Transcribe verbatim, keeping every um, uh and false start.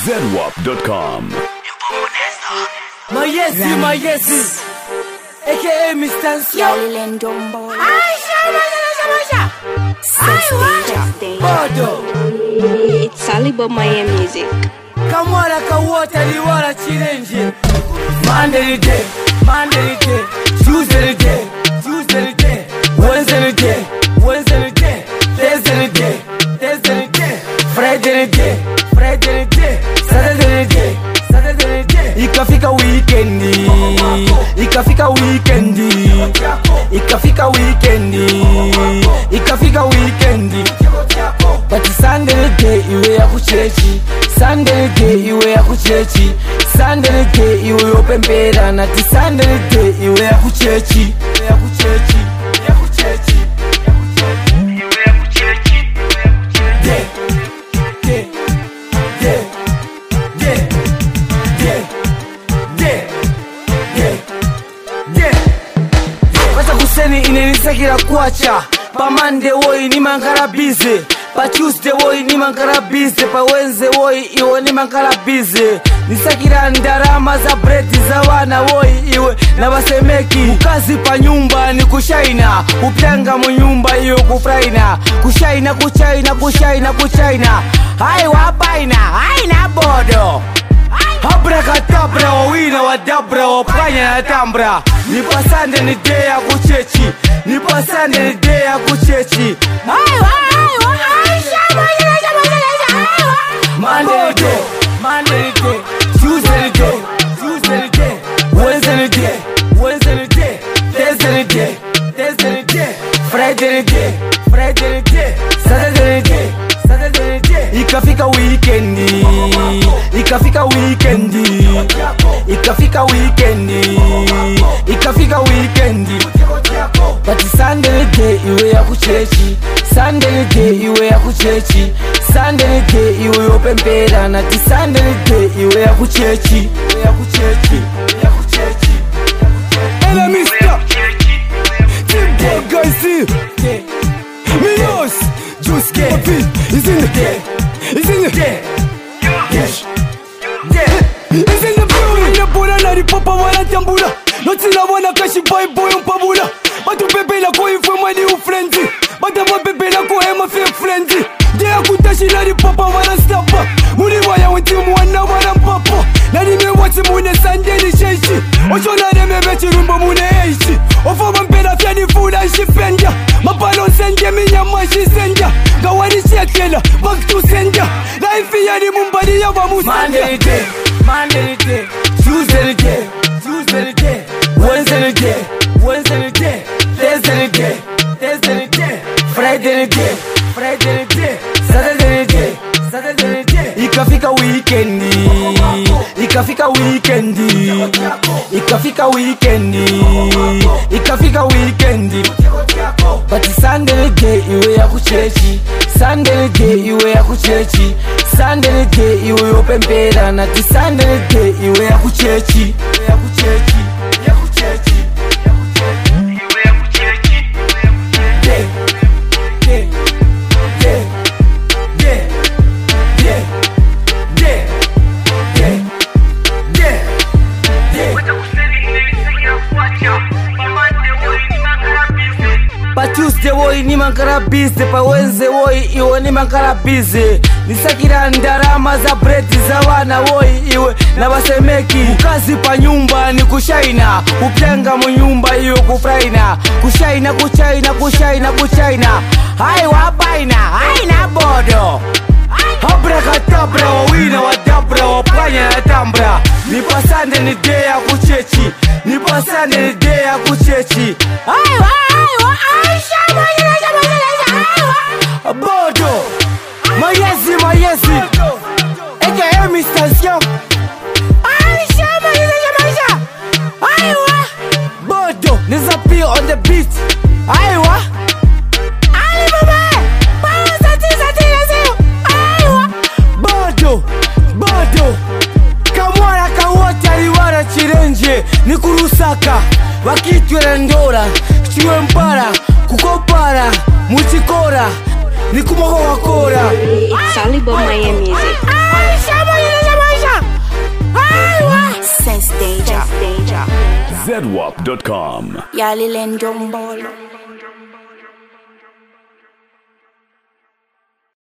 zedwap dot com. Mayesi, Mayesi, aka Mister Yalilendombo. Bodo. It's Sally Bob Miami music. Kamara kawota liwara chirenje. Monday day, Monday day, Tuesday day, Tuesday day, Wednesday day, Wednesday day, Thursday day, Thursday day, Friday day, Friday day, Saturday day, Saturday day. Ikafika weekendi, ikafika weekendi, ikafika weekendi, ikafika weekendi. But Sunday day iwe ya kuchechi, Sunday day iwe ya kuchechi, Sunday day iwe opembera na ti Sunday day iwe ya kuchechi, iwe ya kuchechi, ya kuchechi, iwe ya kuchechi, day, day, day, day, day, day, day, day. Wacha kuseni inenisakira kuacha, pa Monday woi ni mangara busy, pa Tuesday woi ni mangara busy, pa Wednesday woi iwe ni mangara busy. Nisakira ndarama za bread za wana woi iwe na basemeki. Ukazi pa nyumba ni kushaina, upyanga mu nyumba iyo kufraina, kushaina kuchaina kushaina kuchaina. Hai wabaina, haina bodo. Abra katabra wawina wadabra wapanya na tambra. Nipasande ni day ya kuchechi, nipasande ni day ya kuchechi. Hai wa hai wa hai shama shama shama shama. Monday day, Monday day, Tuesday day, Tuesday day, Wednesday day, Wednesday day, Thursday day, Thursday day, Friday day, Friday day, Saturday day, Saturday day. Ikafika weekendi, ikafika weekendi, ikafika weekendi, ikafika weekendi. But Sunday day iwe ya kuchechi, Sunday day iwe ya kuchechi, Sunday day iwe opembera na ti Sunday day iwe ya kuchechi, iwe ya kuchechi, ya kuchechi. Ela mister Timbo guys, Minos Juice Papi is in the day, is in the day, Yes, is in the building. Nyabura na ripapa wana tambura, notina wana kashi boy boy umpabura. Batu pepe na ko ifwe mwani ufrenzi, bata mwa pepe na ko ema fe frenzi. Dea kutashi na ripapa wana stapa, muni waya wentimu wana wana mpapa. Na nime wati mune sanje ni sheshi, oshona neme bechi rumbo mune eishi. Ofoma mpena fya ni funa ishi fenja, mapalo senja minya mashi senja. Gawani shekela, back to senja. Life ya ni mumbali ya wa musanja. Monday day, Monday day, Tuesday day, Tuesday day, Wednesday day, Wednesday day, Thursday day, Thursday day, Friday day, Friday day, Saturday day, Saturday day. Ikafika weekendi, ikafika weekendi, ikafika weekendi, ikafika weekendi. But Sunday day iwe ya kuchechi, Sunday day iwe ya kuchechi, Sunday day iwe opembera na ti Sunday day iwe ya kuchechi, iwe ya kuchechi, ya kuchechi, ya kuchechi, iwe ya kuchechi, day, day, day, day, day, day, day, day, day. Pa Tuesday woi ni mangara busy, pa Wednesday woi iwe ni mangara busy. Nisakira ndarama za bread za wana woi iwe na basemeki. Ukazi pa nyumba ni kushaina, upyanga mu nyumba iyo kufraina, kushaina kuchaina kushaina kuchaina. Hai wabaina, haina bodo. Abra katabra wawina wadabra wapanya na tambra. Nipasande ni day ya kuchechi, nipasande ni day ya kuchechi. Hai wa hai wa hai shama shama shama shama. Bodo, Mayesi, Mayesi, aka Mister Young. Hai shama shama shama. Hai wa Bodo, Niza P on the beat. Hai wa Ali baba, power sati sati lazio. Hai wa Bodo, Bodo. Kamwana kawota liwara chirenje, ni kurusaka, wakitwele ndora, chiwe mpara, kukopara, muchikora, ni kumoko wakora. It's Sally Bob Miami music. Ai, shama, shama, shama. danger. Z W A P dot com. Yali Lendombolo.